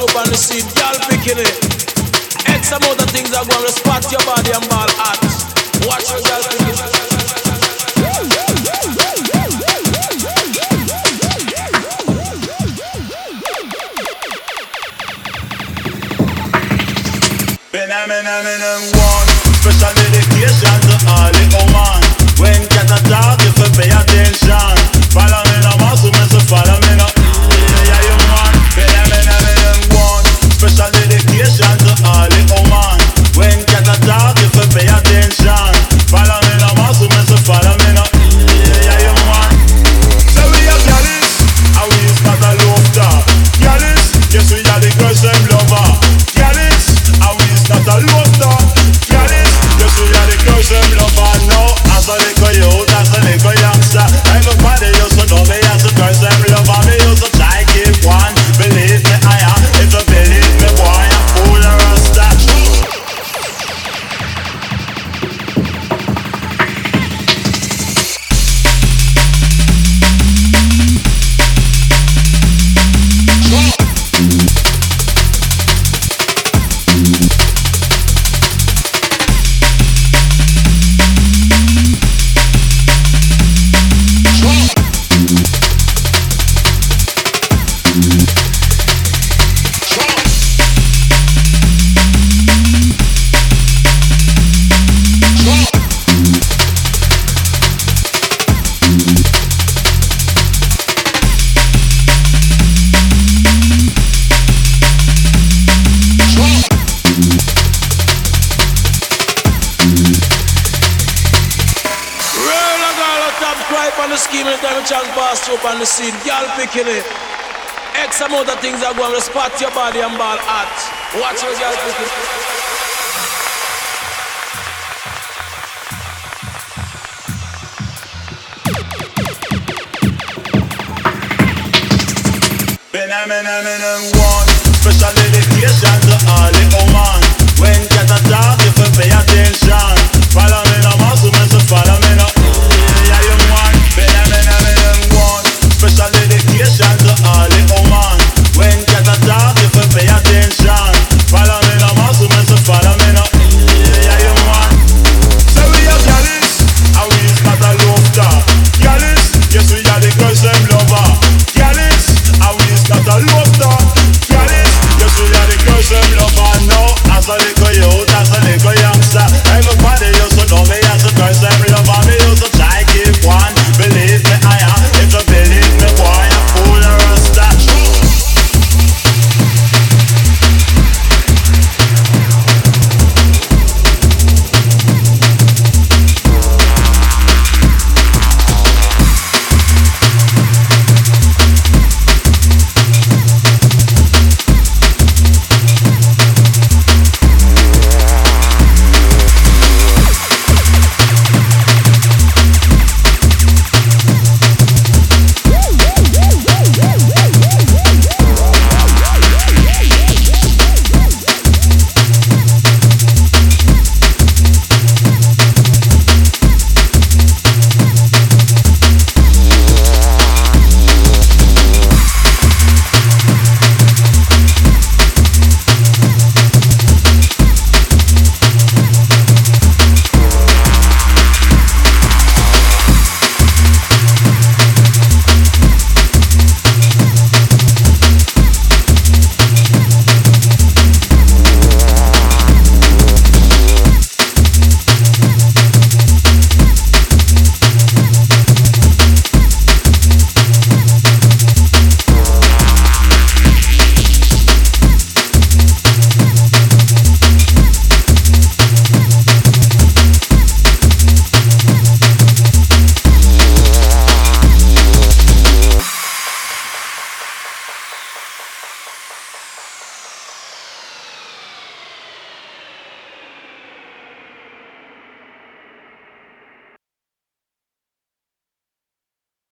up on the scene, y'all picking it. X amount of things are going to spot your body and ball hot. Watch your y'all picking it. Phenomenon one, special dedication to all the woman. When cat attack, you fi pay attention. Follow me no muscle, me so follow me no. Yeah, you man. Phenomenon one, special dedication to all the woman. When cat attack, you fi pay attention. Follow me no muscle, me so follow me no. Yeah, you man. So we are Gyalis, and we is not a love star. Gyalis, yes we are the girls them lover. Gyalis, and we is not a love star. Gyalis, yes we are the girls them lover. No, as a little youth, as a little youngster, everybody used to know me as a girls them lover. Me used to try keep one, believe me I am. If you believe me, boy, I'm full of rasta. Up on the scene, y'all picking it. X amount of things are going to spot your body and ball hot. Watch your y'all picking it. Phenomenon one, special dedication to all the woman. When cat attack, you fi pay attention.